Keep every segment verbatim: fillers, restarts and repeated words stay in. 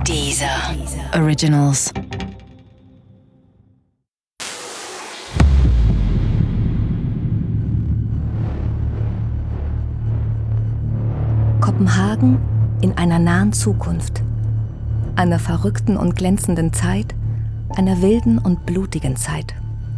Deezer Originals. Kopenhagen in einer nahen Zukunft. Einer verrückten und glänzenden Zeit, einer wilden und blutigen Zeit.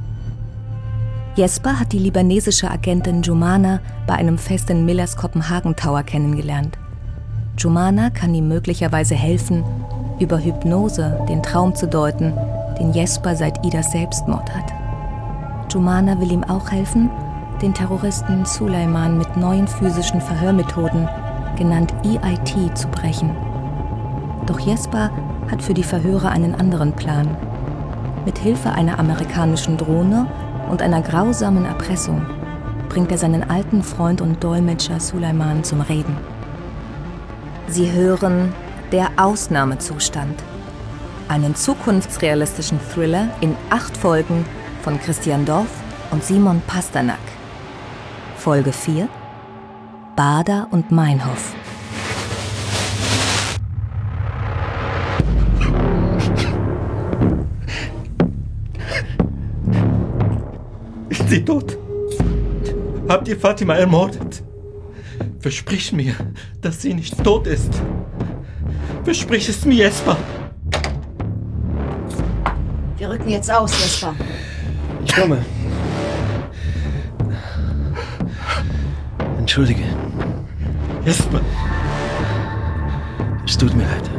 Jesper hat die libanesische Agentin Jumana bei einem Fest in Millers Kopenhagen Tower kennengelernt. Jumana kann ihm möglicherweise helfen, über Hypnose den Traum zu deuten, den Jesper seit Idas Selbstmord hat. Jumana will ihm auch helfen, den Terroristen Suleiman mit neuen physischen Verhörmethoden, genannt E I T, zu brechen. Doch Jesper hat für die Verhöre einen anderen Plan. Mit Hilfe einer amerikanischen Drohne und einer grausamen Erpressung bringt er seinen alten Freund und Dolmetscher Suleiman zum Reden. Sie hören Der Ausnahmezustand. Einen zukunftsrealistischen Thriller in acht Folgen von Christian Dorf und Simon Pasternak. Folge vier: Bader und Meinhof. Ist sie tot? Habt ihr Fatima ermordet? Versprich mir, dass sie nicht tot ist. Versprich es mir, Jesper. Wir rücken jetzt aus, Jesper. Ich komme. Entschuldige. Jesper. Es tut mir leid.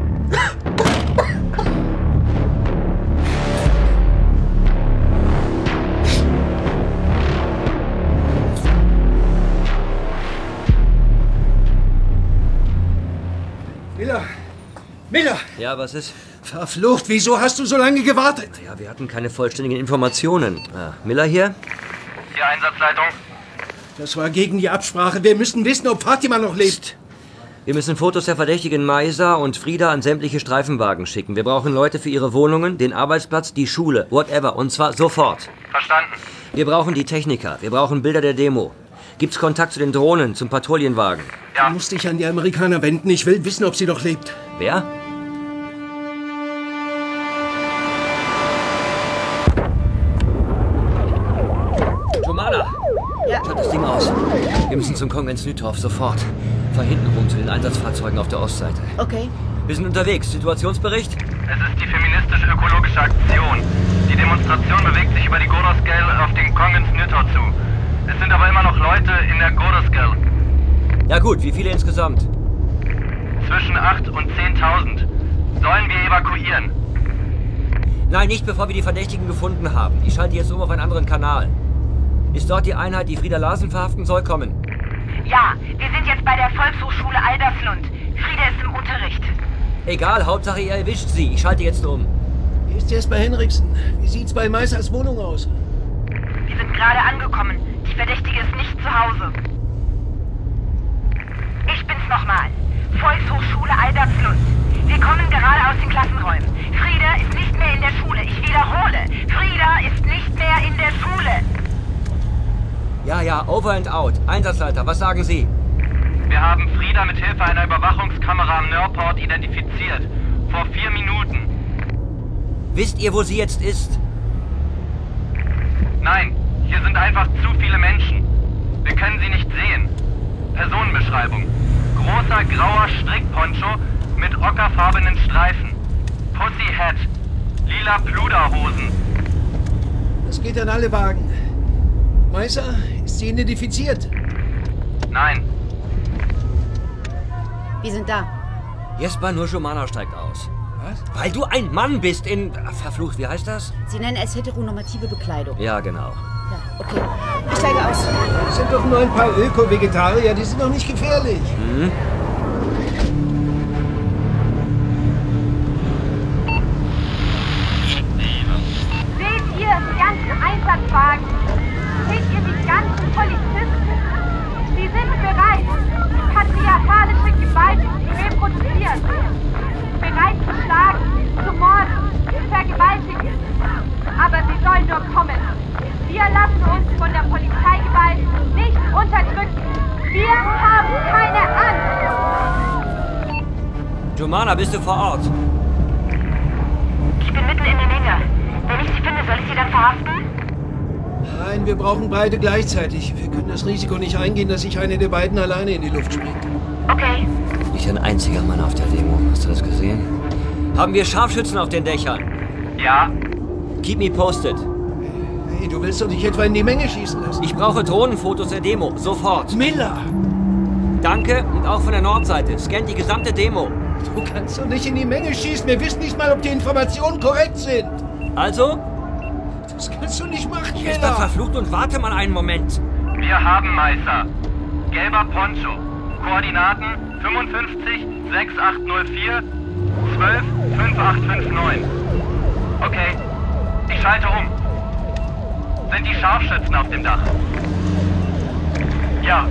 Miller! Miller! Ja, was ist? Verflucht, wieso hast du so lange gewartet? Ja, wir hatten keine vollständigen Informationen. Ah, Miller hier? Die Einsatzleitung. Das war gegen die Absprache. Wir müssen wissen, ob Fatima noch lebt. Wir müssen Fotos der verdächtigen Maisa und Frieda an sämtliche Streifenwagen schicken. Wir brauchen Leute für ihre Wohnungen, den Arbeitsplatz, die Schule, whatever. Und zwar sofort. Verstanden. Wir brauchen die Techniker. Wir brauchen Bilder der Demo. Gibt's Kontakt zu den Drohnen, zum Patrouillenwagen? Ja. Du musst dich an die Amerikaner wenden. Ich will wissen, ob sie noch lebt. Wer? Jumana! Ja. Schalt das Ding aus. Wir müssen zum Kongens Nytorv, sofort. Fahr hinten rum zu den Einsatzfahrzeugen auf der Ostseite. Okay. Wir sind unterwegs. Situationsbericht? Es ist die feministisch-ökologische Aktion. Die Demonstration bewegt sich über die Godosgel auf den Kongens Nytorv zu. Es sind aber immer noch Leute in der Godosgel. Ja gut, wie viele insgesamt? Zwischen acht und zehntausend. Sollen wir evakuieren? Nein, nicht bevor wir die Verdächtigen gefunden haben. Ich schalte jetzt um auf einen anderen Kanal. Ist dort die Einheit, die Frieda Larsen verhaften soll, kommen? Ja, wir sind jetzt bei der Volkshochschule Alderslund. Frieda ist im Unterricht. Egal, Hauptsache ihr erwischt sie. Ich schalte jetzt um. Hier ist Jesper Henriksen. Wie sieht's bei Meisers Wohnung aus? Wir sind gerade angekommen. Die Verdächtige ist nicht zu Hause. Ich bin's nochmal. Volkshochschule Alderslund. Wir kommen gerade aus den Klassenräumen. Frieda ist nicht mehr in der Schule. Ich wiederhole. Frieda ist nicht mehr in der Schule. Ja, ja, over and out. Einsatzleiter, was sagen Sie? Wir haben Frieda mit Hilfe einer Überwachungskamera am Nörport identifiziert. Vor vier Minuten. Wisst ihr, wo sie jetzt ist? Nein, hier sind einfach zu viele Menschen. Wir können sie nicht sehen. Personenbeschreibung. Großer grauer Strickponcho mit ockerfarbenen Streifen. Pussy Hat. Lila Pluderhosen. Das geht an alle Wagen. Meiser, ist sie identifiziert? Nein. Wir sind da. Jesper, nur Jumana steigt aus. Was? Weil du ein Mann bist in... Verflucht, wie heißt das? Sie nennen es heteronormative Bekleidung. Ja, genau. Ja, okay. Ich steige aus. Das sind doch nur ein paar Öko-Vegetarier. Die sind doch nicht gefährlich. Mhm. Seht ihr die ganzen Einsatzwagen? Seht ihr die ganzen Polizisten? Sie sind bereit, patriarchalische Gewalt zu reproduzieren. Bereit zu schlagen, zu morden, zu vergewaltigen. Aber sie sollen nur kommen. Wir lassen uns von der Polizeigewalt nicht unterdrücken. Wir haben keine Angst. Jumana, bist du vor Ort? Ich bin mitten in der Menge. Wenn ich sie finde, soll ich sie dann verhaften? Nein, wir brauchen beide gleichzeitig. Wir können das Risiko nicht eingehen, dass sich eine der beiden alleine in die Luft springt. Okay. Nicht ein einziger Mann auf der Demo. Hast du das gesehen? Haben wir Scharfschützen auf den Dächern? Ja. Keep me posted. Hey, du willst doch nicht etwa in die Menge schießen lassen? Ich brauche Drohnenfotos der Demo. Sofort. Miller! Danke und auch von der Nordseite. Scannt die gesamte Demo. Du kannst doch nicht in die Menge schießen. Wir wissen nicht mal, ob die Informationen korrekt sind. Also? Das kannst du nicht machen, Jesper, Miller! verflucht und warte mal einen Moment. Wir haben Meister. Gelber Poncho. Koordinaten fünfundfünfzig sechs acht null vier zwölf fünf acht fünf neun. Okay, ich schalte um. Sind die Scharfschützen auf dem Dach? Ja.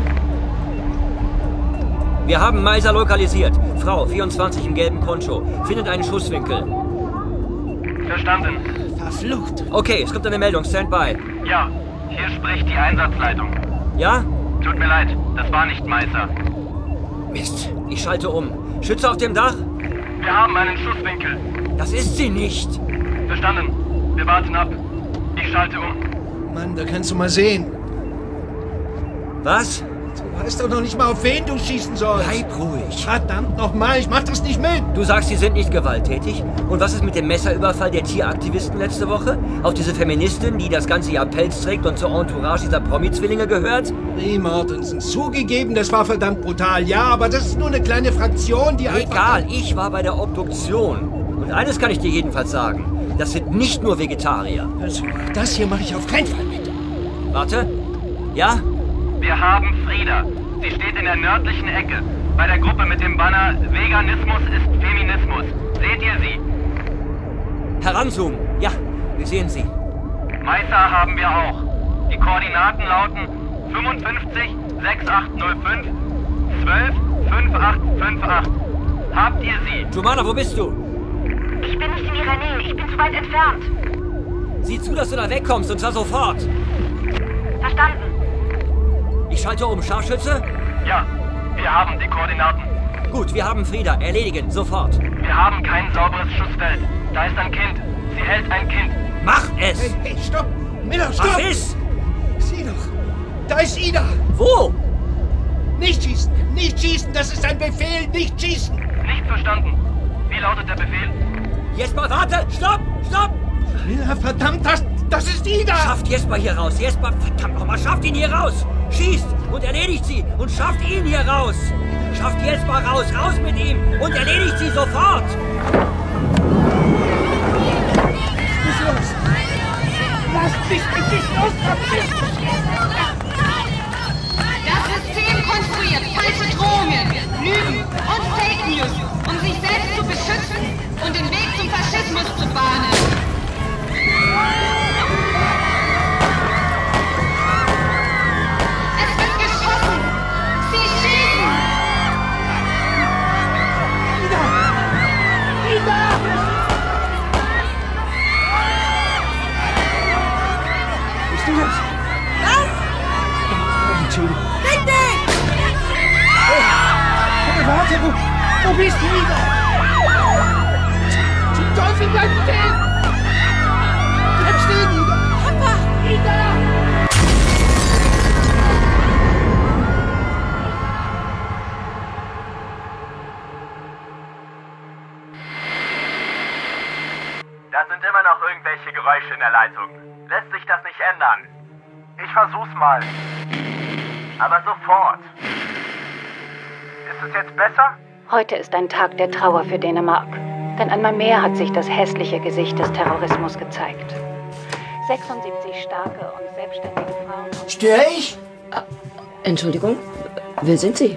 Wir haben Meiser lokalisiert. Frau, vierundzwanzig im gelben Poncho. Findet einen Schusswinkel. Verstanden. Verflucht! Okay, es kommt eine Meldung. Stand by. Ja, hier spricht die Einsatzleitung. Ja? Tut mir leid, das war nicht Meister. Mist. Ich schalte um. Schütze auf dem Dach? Wir haben einen Schusswinkel. Das ist sie nicht. Verstanden. Wir warten ab. Ich schalte um. Mann, da kannst du mal sehen. Was? Du weißt doch noch nicht mal, auf wen du schießen sollst. Bleib ruhig. Verdammt nochmal, ich mach das nicht mit. Du sagst, sie sind nicht gewalttätig. Und was ist mit dem Messerüberfall der Tieraktivisten letzte Woche? Auf diese Feministin, die das ganze Jahr Pelz trägt und zur Entourage dieser Promi-Zwillinge gehört? Lee Mortensen, zugegeben, das war verdammt brutal. Ja, aber das ist nur eine kleine Fraktion, die einfach... Egal, ich war bei der Obduktion. Und eines kann ich dir jedenfalls sagen. Das sind nicht nur Vegetarier. Also, das hier mache ich auf keinen Fall mit. Warte. Ja? Wir haben Frieda. Sie steht in der nördlichen Ecke. Bei der Gruppe mit dem Banner Veganismus ist Feminismus. Seht ihr sie? Heranzoomen. Ja, wir sehen sie. Meister haben wir auch. Die Koordinaten lauten fünfundfünfzig sechs acht null fünf zwölf fünf acht fünf acht. Habt ihr sie? Jumana, wo bist du? Ich bin nicht in ihrer Nähe. Ich bin zu weit entfernt. Sieh zu, dass du da wegkommst, und zwar sofort. Verstanden. Ich schalte um. Scharfschütze? Ja, wir haben die Koordinaten. Gut, wir haben Frieda. Erledigen. Sofort. Wir haben kein sauberes Schussfeld. Da ist ein Kind. Sie hält ein Kind. Mach es! Hey, hey, stopp! Miller, stopp! Was ist? Sieh doch, da ist Ida! Wo? Nicht schießen! Nicht schießen! Das ist ein Befehl! Nicht schießen! Nicht verstanden. Wie lautet der Befehl? Jesper, warte! Stopp! Stopp! Miller, verdammt, das, das ist Ida! Schafft Jesper hier raus! Jesper, verdammt nochmal, schafft ihn hier raus! Schießt und erledigt sie und schafft ihn hier raus! Schafft Jesper raus! Raus mit ihm und erledigt sie sofort! Was ist los? Lasst mich nicht los! Das System konstruiert falsche Drohungen, Lügen und Fake News, um sich selbst zu beschützen und den Weg zum Faschismus zu bahnen. Es wird geschossen! Sie schießen! Ida! Ida! Bist du das? Was? Oh, Entschuldigung. Fick dich! Hey, warte, wo, wo bist du, Ida? Zum Teufel, bleib stehen! Bleib stehen, Ida! Papa! Ida! Da sind immer noch irgendwelche Geräusche in der Leitung. Lässt sich das nicht ändern? Ich versuch's mal. Aber sofort. Ist es jetzt besser? Heute ist ein Tag der Trauer für Dänemark. Denn einmal mehr hat sich das hässliche Gesicht des Terrorismus gezeigt. sechsundsiebzig starke und selbstständige Frauen... Störe ich? Entschuldigung, wer sind Sie?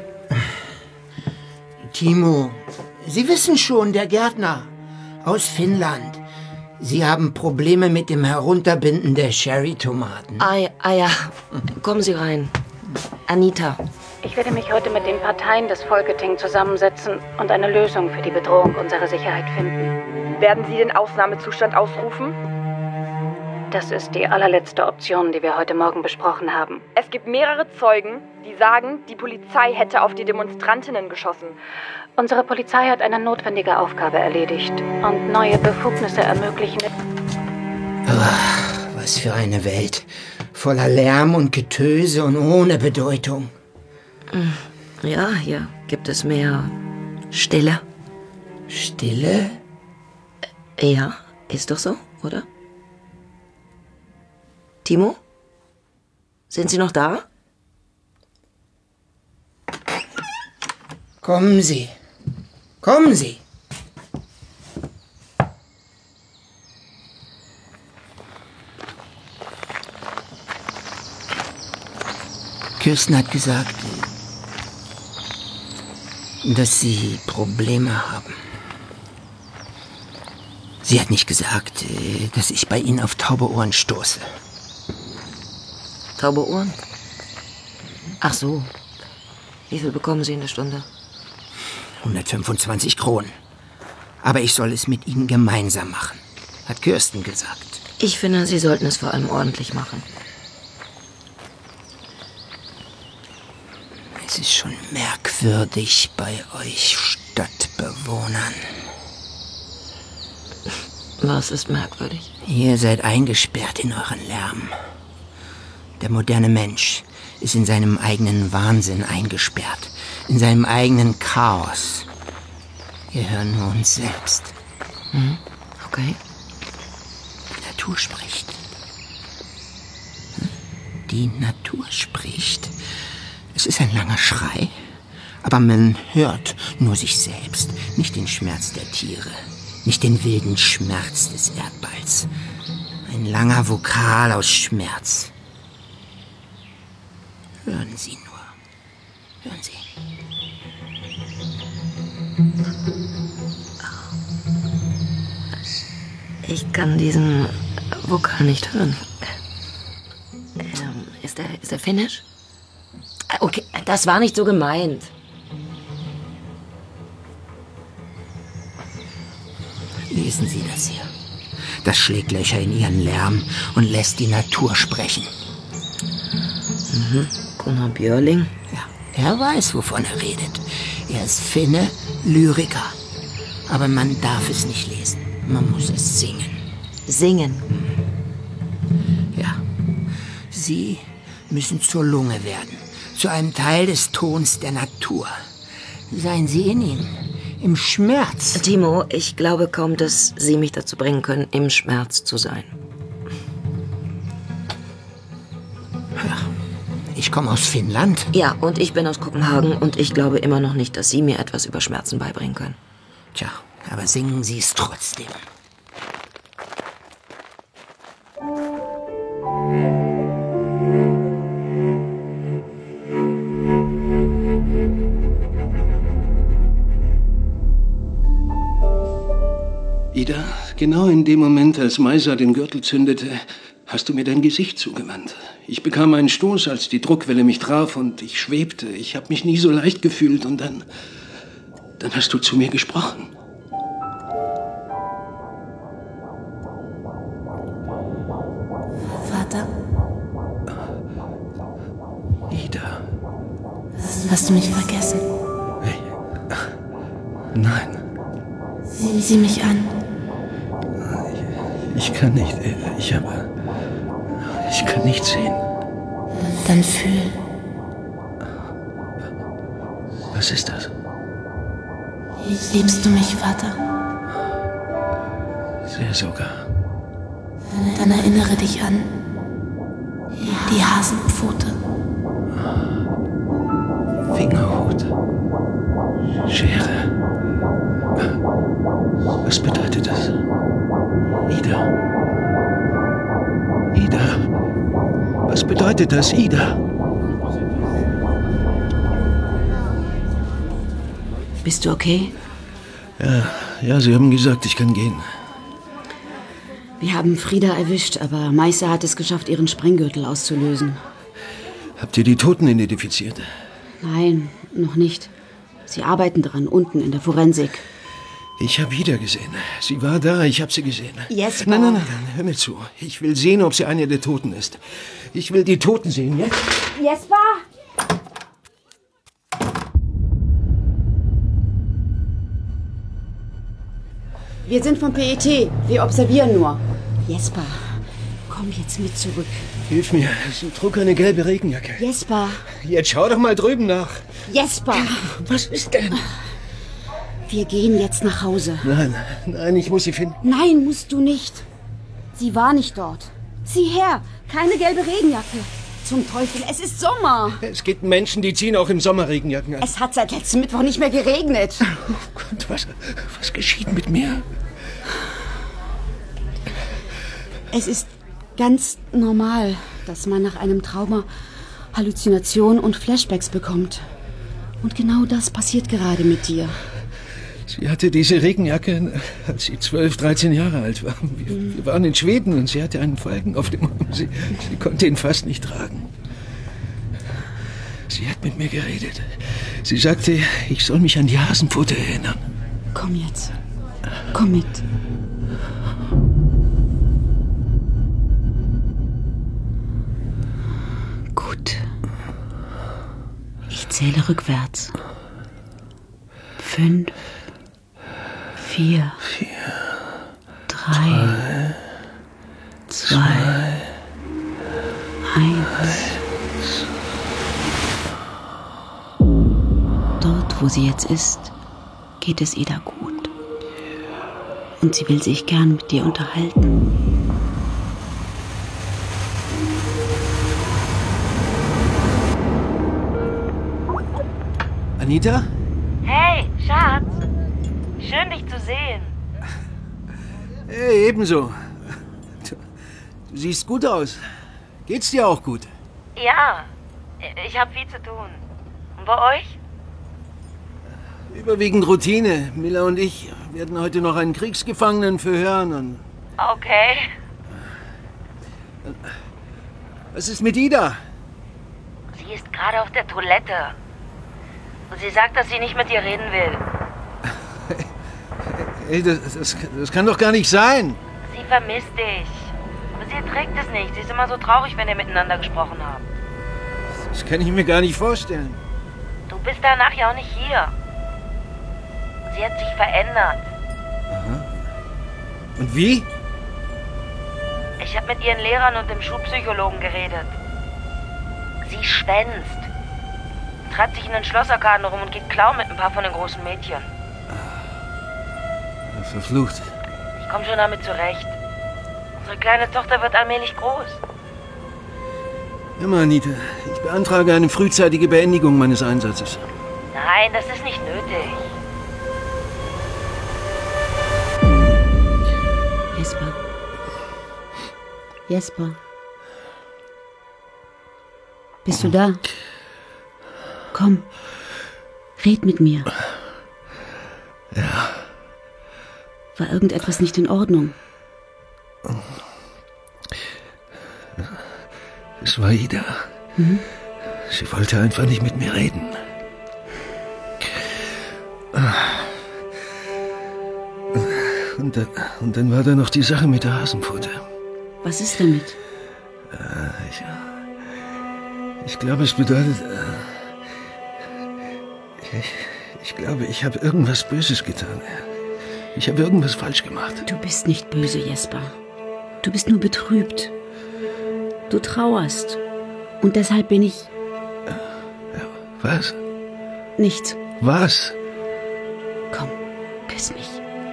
Timo, Sie wissen schon, der Gärtner aus Finnland. Sie haben Probleme mit dem Herunterbinden der Cherry-Tomaten. Ah, ja, ah ja, kommen Sie rein. Anita. Ich werde mich heute mit den Parteien des Folketing zusammensetzen und eine Lösung für die Bedrohung unserer Sicherheit finden. Werden Sie den Ausnahmezustand ausrufen? Das ist die allerletzte Option, die wir heute Morgen besprochen haben. Es gibt mehrere Zeugen, die sagen, die Polizei hätte auf die Demonstrantinnen geschossen. Unsere Polizei hat eine notwendige Aufgabe erledigt und neue Befugnisse ermöglichen. Oh, was für eine Welt. Voller Lärm und Getöse und ohne Bedeutung. Ja, hier gibt es mehr Stille. Stille? Ja, ist doch so, oder? Timo? Sind Sie noch da? Kommen Sie. Kommen Sie. Kirsten hat gesagt, dass Sie Probleme haben. Sie hat nicht gesagt, dass ich bei Ihnen auf taube Ohren stoße. Taube Ohren? Ach so. Wie viel bekommen Sie in der Stunde? hundertfünfundzwanzig Kronen. Aber ich soll es mit Ihnen gemeinsam machen, hat Kirsten gesagt. Ich finde, Sie sollten es vor allem ordentlich machen. Es ist schon merkwürdig bei euch Stadtbewohnern. Was ist merkwürdig? Ihr seid eingesperrt in euren Lärm. Der moderne Mensch ist in seinem eigenen Wahnsinn eingesperrt, in seinem eigenen Chaos. Wir hören nur uns selbst. Hm, okay. Die Natur spricht. Die Natur spricht. Es ist ein langer Schrei, aber man hört nur sich selbst, nicht den Schmerz der Tiere, nicht den wilden Schmerz des Erdballs. Ein langer Vokal aus Schmerz. Hören Sie nur. Hören Sie. Ich kann diesen Vokal nicht hören. Ähm, ist er, ist er finnisch? Okay, das war nicht so gemeint. Lesen Sie das hier. Das schlägt Löcher in Ihren Lärm und lässt die Natur sprechen. Mhm. Gunnar Björling? Ja, er weiß, wovon er redet. Er ist Finne, Lyriker. Aber man darf es nicht lesen. Man muss es singen. Singen? Ja. Sie müssen zur Lunge werden. Zu einem Teil des Tons der Natur. Seien Sie in ihm. Im Schmerz. Timo, ich glaube kaum, dass Sie mich dazu bringen können, im Schmerz zu sein. Ich komme aus Finnland. Ja, und ich bin aus Kopenhagen und ich glaube immer noch nicht, dass Sie mir etwas über Schmerzen beibringen können. Tja, aber singen Sie es trotzdem. Ida, genau in dem Moment, als Maisa den Gürtel zündete, hast du mir dein Gesicht zugewandt. Ich bekam einen Stoß, als die Druckwelle mich traf und ich schwebte. Ich habe mich nie so leicht gefühlt und dann... Dann hast du zu mir gesprochen. Vater? Ida. Hast du mich vergessen? Hey. Nein. Sieh, sieh mich an. Ich kann nicht. Ich habe... Ich kann nicht sehen. Dann fühl. Was ist das? Liebst du mich, Vater? Sehr sogar. Dann erinnere dich an die Hasenpfote. Fingerhut. Schere. Was bedeutet das? Ida. Ida. Was bedeutet das, Ida? Bist du okay? Ja, ja, Sie haben gesagt, ich kann gehen. Wir haben Frieda erwischt, aber Maisa hat es geschafft, ihren Sprenggürtel auszulösen. Habt ihr die Toten identifiziert? Nein, noch nicht. Sie arbeiten dran, unten in der Forensik. Ich habe Ida gesehen. Sie war da, ich habe sie gesehen. Jesper. Nein, nein, nein, nein, hör mir zu. Ich will sehen, ob sie eine der Toten ist. Ich will die Toten sehen, jetzt. Jesper! Wir sind vom P E T. Wir observieren nur. Jesper, komm jetzt mit zurück. Hilf mir. Es ist ein Druck, eine gelbe Regenjacke. Jesper. Jetzt schau doch mal drüben nach. Jesper. Was ist denn? Wir gehen jetzt nach Hause. Nein, nein, ich muss sie finden. Nein, musst du nicht. Sie war nicht dort. Sieh her, keine gelbe Regenjacke. Zum Teufel, es ist Sommer. Es gibt Menschen, die ziehen auch im Sommer Regenjacken an. Es hat seit letztem Mittwoch nicht mehr geregnet. Oh Gott, was, was geschieht mit mir? Es ist ganz normal, dass man nach einem Trauma Halluzinationen und Flashbacks bekommt. Und genau das passiert gerade mit dir. Sie hatte diese Regenjacke, als sie zwölf, dreizehn Jahre alt war. Wir, mhm. wir waren in Schweden und sie hatte einen Falken auf dem Arm. Sie, sie konnte ihn fast nicht tragen. Sie hat mit mir geredet. Sie sagte, ich soll mich an die Hasenpfote erinnern. Komm jetzt. Komm mit. Gut. Ich zähle rückwärts. Fünf. Vier, Vier drei, drei zwei, zwei eins. Dort, wo sie jetzt ist, geht es Ida gut. Und sie will sich gern mit dir unterhalten. Anita? Hey, Schatz. Schön, dich zu sehen. Hey, ebenso. Du, du siehst gut aus. Geht's dir auch gut? Ja, ich habe viel zu tun. Und bei euch? Überwiegend Routine. Miller und ich werden heute noch einen Kriegsgefangenen verhören und... Okay. Was ist mit Ida? Sie ist gerade auf der Toilette. Und sie sagt, dass sie nicht mit dir reden will. Ey, das, das, das kann doch gar nicht sein. Sie vermisst dich. Aber sie erträgt es nicht. Sie ist immer so traurig, wenn ihr miteinander gesprochen habt. Das kann ich mir gar nicht vorstellen. Du bist danach ja auch nicht hier. Sie hat sich verändert. Aha. Und wie? Ich habe mit ihren Lehrern und dem Schulpsychologen geredet. Sie schwänzt. Treibt sich in den Schlossergarten rum und geht klauen mit ein paar von den großen Mädchen. Verflucht. Ich komme schon damit zurecht. Unsere kleine Tochter wird allmählich groß. Hör mal, Anita, ich beantrage eine frühzeitige Beendigung meines Einsatzes. Nein, das ist nicht nötig. Jesper. Jesper. Bist du da? Komm. Red mit mir. Ja. War irgendetwas nicht in Ordnung? Es war Ida. Mhm. Sie wollte einfach nicht mit mir reden. Und dann, und dann war da noch die Sache mit der Hasenpfote. Was ist damit? Ich, ich glaube, es bedeutet... Ich, ich glaube, ich habe irgendwas Böses getan. Ich habe irgendwas falsch gemacht. Du bist nicht böse, Jesper. Du bist nur betrübt. Du trauerst. Und deshalb bin ich... Ja, was? Nichts. Was? Komm, küss mich.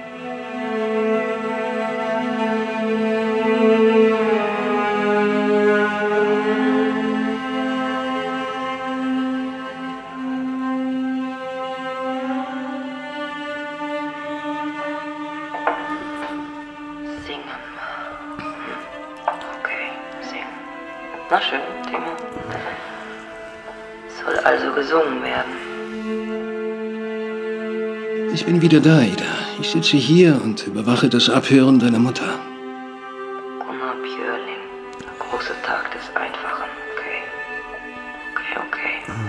Na schön, Timo. Soll also gesungen werden. Ich bin wieder da, Ida. Ich sitze hier und überwache das Abhören deiner Mutter. Gunnar Björling. Der große Tag des Einfachen. Okay. Okay, okay. Ah.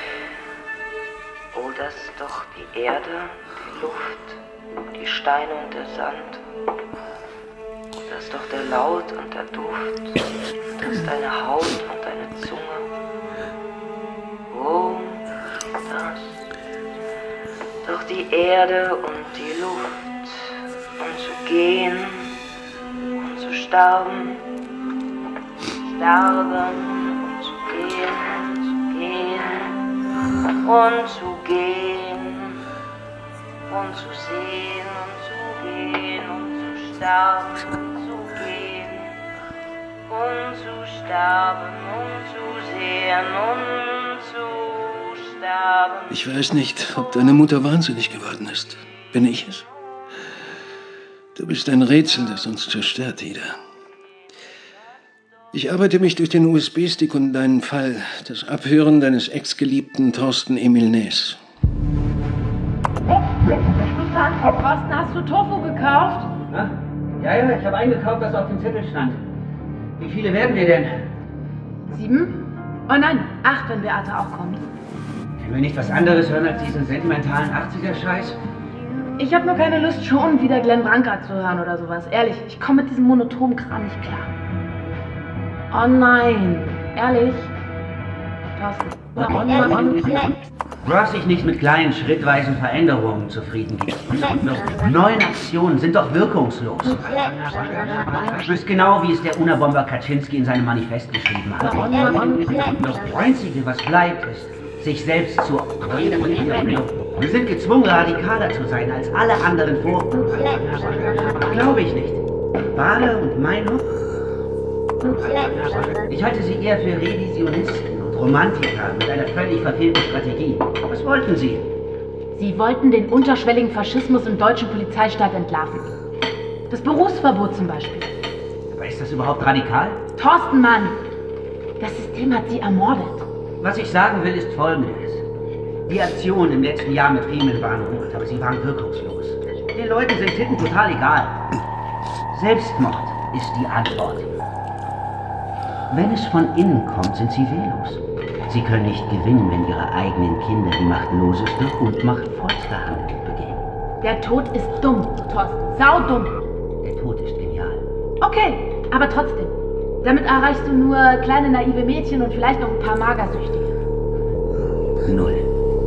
Oh, das ist doch die Erde, die Luft, die Steine und der Sand. Das ist doch der Laut und der Duft. Das ist deine Haut und deine Zunge. Oh, das. Doch die Erde und die Luft. Und gehen und zu sterben, sterben und zu gehen, zu gehen und zu gehen und zu sehen und zu gehen und zu sterben und zu gehen und zu sterben und zu sehen und zu sterben. Ich weiß nicht, ob deine Mutter wahnsinnig geworden ist. Bin ich es? Du bist ein Rätsel, das uns zerstört, Ida. Ich arbeite mich durch den U S B-Stick und deinen Fall. Das Abhören deines Ex-Geliebten Thorsten Emil Näs. Thorsten, hast du Tofu gekauft? Na? Ja, ja, ich habe eingekauft, was auf dem Zettel stand. Wie viele werden wir denn? Sieben? Oh nein, acht, wenn Beate auch kommt. Können wir nicht was anderes hören als diesen sentimentalen achtziger-Scheiß? Ich habe nur keine Lust, schon wieder Glenn Branca zu hören oder sowas. Ehrlich, ich komme mit diesem monotonen Kram nicht klar. Oh nein, ehrlich? Thorsten. Du hast dich nicht mit kleinen, schrittweisen Veränderungen zufrieden gegeben. Neun Aktionen sind doch wirkungslos. Du weißt genau, wie es der Unabomber Kaczynski in seinem Manifest geschrieben hat. Das Einzige, was bleibt, ist, sich selbst zu... Wir sind gezwungen, radikaler zu sein als alle anderen vor. Glaube ich nicht. Bader und Meinhof? Ich halte sie eher für Revisionisten und Romantiker mit einer völlig verfehlten Strategie. Was wollten sie? Sie wollten den unterschwelligen Faschismus im deutschen Polizeistaat entlarven. Das Berufsverbot zum Beispiel. Aber ist das überhaupt radikal? Thorsten, Mann! Das System hat sie ermordet. Was ich sagen will, ist Folgendes. Die Aktionen im letzten Jahr mit Riemen waren gut, aber sie waren wirkungslos. Den Leuten sind Titten total egal. Selbstmord ist die Antwort. Wenn es von innen kommt, sind sie wehrlos. Sie können nicht gewinnen, wenn ihre eigenen Kinder die machtloseste und machtvollste Handlung begehen. Der Tod ist dumm, Thorsten. Saudumm. Der Tod ist genial. Okay, aber trotzdem. Damit erreichst du nur kleine naive Mädchen und vielleicht noch ein paar Magersüchtige. Null.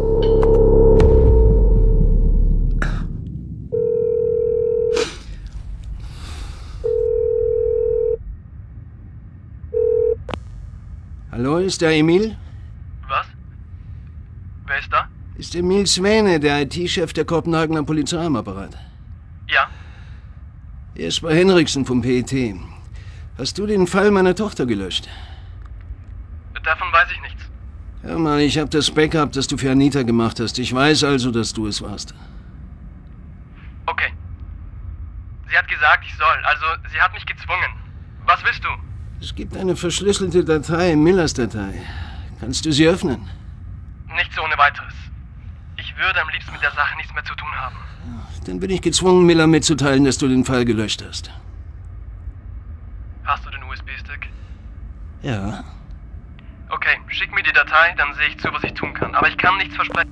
Hallo, ist der Emil? Was? Wer ist da? Ist Emil Sväne, der I T-Chef der Kopenhagener Polizei am Apparat? Ja. Er ist bei Henriksen vom P E T. Hast du den Fall meiner Tochter gelöscht? Davon weiß ich nichts. Hör mal, ich habe das Backup, das du für Anita gemacht hast. Ich weiß also, dass du es warst. Okay. Sie hat gesagt, ich soll. Also, sie hat mich gezwungen. Was willst du? Es gibt eine verschlüsselte Datei, Millers Datei. Kannst du sie öffnen? Nichts ohne weiteres. Ich würde am liebsten mit der Sache nichts mehr zu tun haben. Dann bin ich gezwungen, Miller mitzuteilen, dass du den Fall gelöscht hast. Hast du den U S B-Stick? Ja. Okay, schick mir die Datei, dann sehe ich zu, was ich tun kann. Aber ich kann nichts versprechen.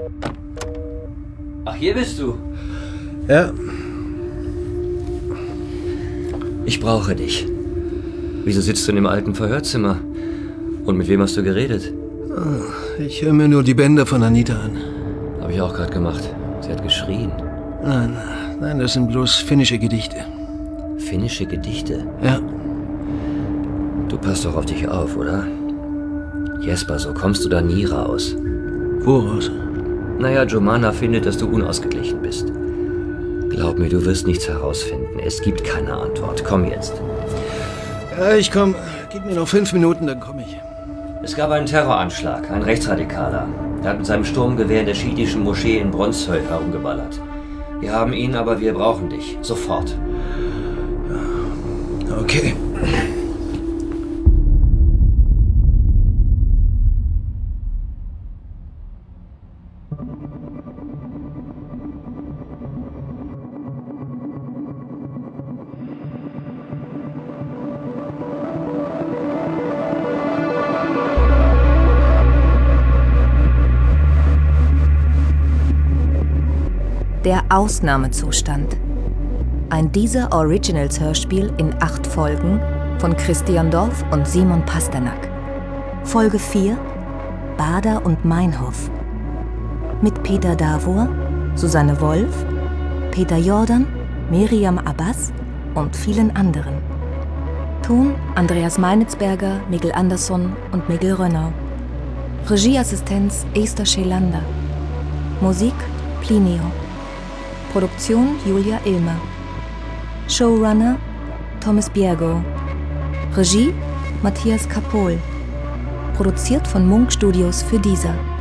Ach, hier bist du. Ja. Ich brauche dich. Wieso sitzt du in dem alten Verhörzimmer? Und mit wem hast du geredet? Oh, ich höre mir nur die Bänder von Anita an. Habe ich auch gerade gemacht. Sie hat geschrien. Nein, nein, das sind bloß finnische Gedichte. Finnische Gedichte? Ja. Du passt doch auf dich auf, oder? Jesper, so kommst du da nie raus. Wo raus? Naja, Jomana findet, dass du unausgeglichen bist. Glaub mir, du wirst nichts herausfinden. Es gibt keine Antwort. Komm jetzt. Ja, ich komm. Gib mir noch fünf Minuten, dann komme ich. Es gab einen Terroranschlag, ein Rechtsradikaler. Er hat mit seinem Sturmgewehr in der schiitischen Moschee in Bronshöj herumgeballert. Wir haben ihn, aber wir brauchen dich. Sofort. Okay. Der Ausnahmezustand. Ein Deezer Originals Hörspiel in acht Folgen von Christian Dorf und Simon Pasternak. Folge vier: Bader und Meinhof. Mit Peter Davor, Susanne Wolf, Peter Jordan, Miriam Abbas und vielen anderen. Ton Andreas Meinitzberger, Miguel Andersson und Miguel Rönnau. Regieassistenz Esther Schelander. Musik Plinio. Produktion Julia Ilmer. Showrunner Thomas Biergo. Regie Matthias Kapohl. Produziert von Munk Studios für Deezer.